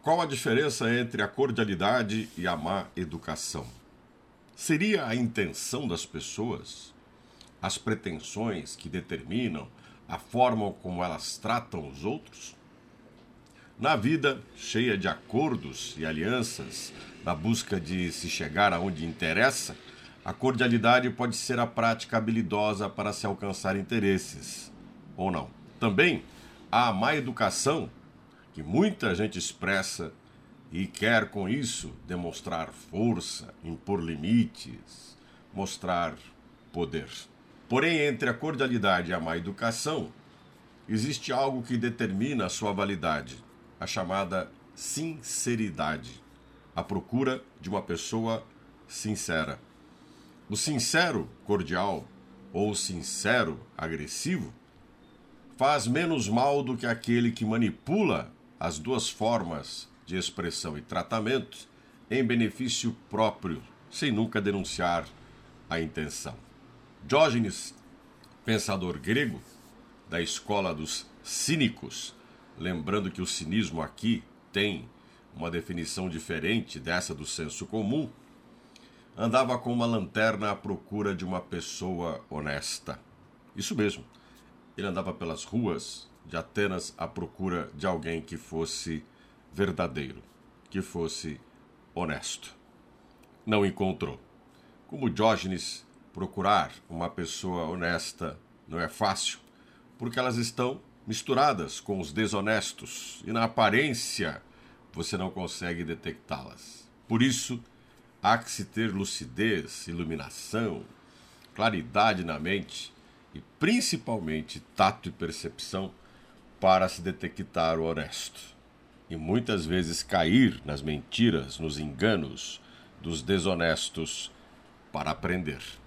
Qual a diferença entre a cordialidade e a má educação? Seria a intenção das pessoas, as pretensões que determinam a forma como elas tratam os outros? Na vida, cheia de acordos e alianças, na busca de se chegar aonde interessa, a cordialidade pode ser a prática habilidosa para se alcançar interesses, ou não. Também há a má educação, que muita gente expressa e quer com isso demonstrar força, impor limites, mostrar poder. Porém, entre a cordialidade e a má educação, existe algo que determina a sua validade, a chamada sinceridade, a procura de uma pessoa sincera. O sincero cordial ou sincero agressivo faz menos mal do que aquele que manipula as duas formas de expressão e tratamento em benefício próprio, sem nunca denunciar a intenção. Diógenes, pensador grego da escola dos cínicos, lembrando que o cinismo aqui tem uma definição diferente dessa do senso comum, andava com uma lanterna à procura de uma pessoa honesta. Isso mesmo, ele andava pelas ruas de Atenas à procura de alguém que fosse verdadeiro, que fosse honesto. Não encontrou. Como Diógenes, procurar uma pessoa honesta não é fácil, porque elas estão misturadas com os desonestos e na aparência você não consegue detectá-las. Por isso, há que se ter lucidez, iluminação, claridade na mente e principalmente tato e percepção para se detectar o honesto. E muitas vezes cair nas mentiras, nos enganos dos desonestos para aprender.